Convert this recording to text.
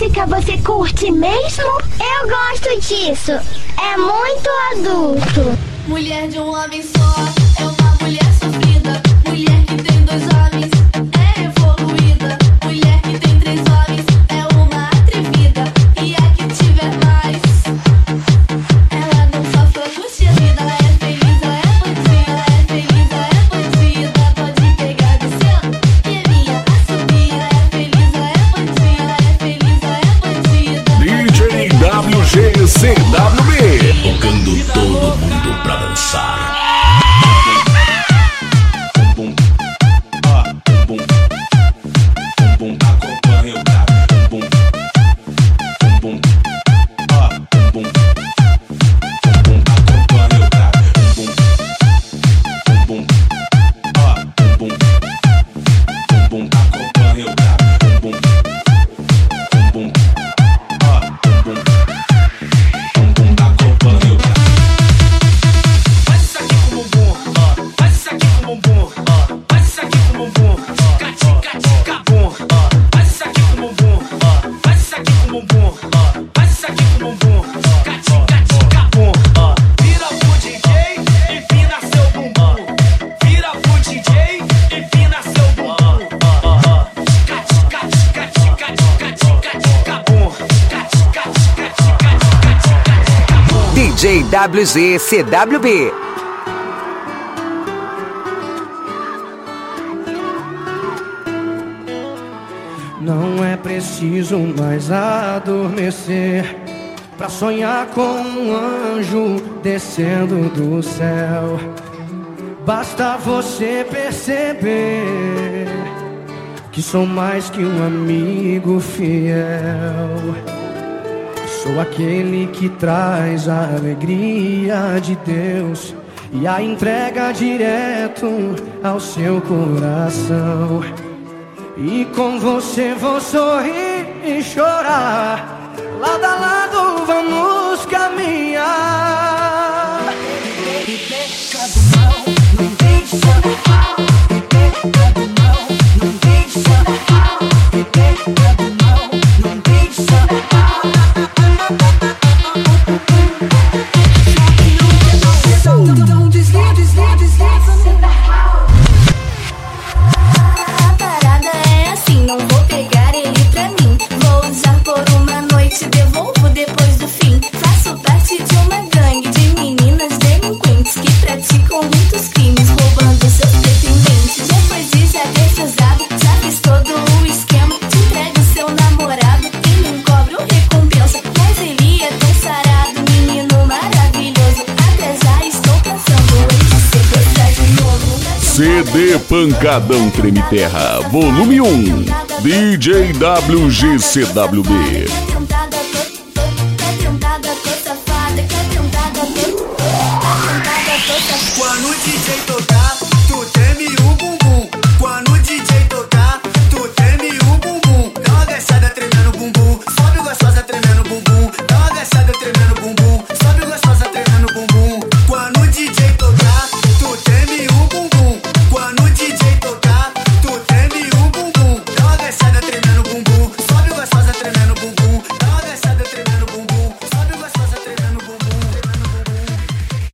música você curte mesmo? Eu gosto disso. É muito adulto. Mulher de um homem só é uma mulher sofrida. Mulher que tem dois homens é evoluída. Mulher que tem três homens é uma atrevida. E a que tiver mais, ela não sofre angústia. Ela é feliz, ela é bandida. Ela é feliz, ela é bandida. Pode pegar descendo, que é minha assobia. Ela é feliz, ela é bandida. Ela é feliz, ela é bandida. DJ WGCWB, tocando todo mundo pra dançar. DJ WGCWB. Não é preciso mais adormecer pra sonhar com um anjo descendo do céu. Basta você perceber que sou mais que um amigo fiel. Sou aquele que traz a alegria de Deus e a entrega direto ao seu coração. E com você vou sorrir e chorar, lado a lado vamos caminhar. Me deixa do mal, me deixa do mal, me deixa do mal, me deixa do mal, me deixa do mal, me deixa do mal. Então desliga, desliga, desliga. A parada é assim, não vou pegar ele pra mim. Vou usar por uma noite, devolvo depois do fim. Faço parte de uma gangue de meninas delinquentes que praticam muitos crimes, roubando seus pretendentes. Depois de já ter se usado, já fiz todo o esquema. Te entrego seu namorado e não cobro recompensa. Mas ele é tão sarado, menino maravilhoso. Até já estou pensando em te sequestrar de novo. CD Pancadão Treme Terra, volume 1, DJ WGCWB.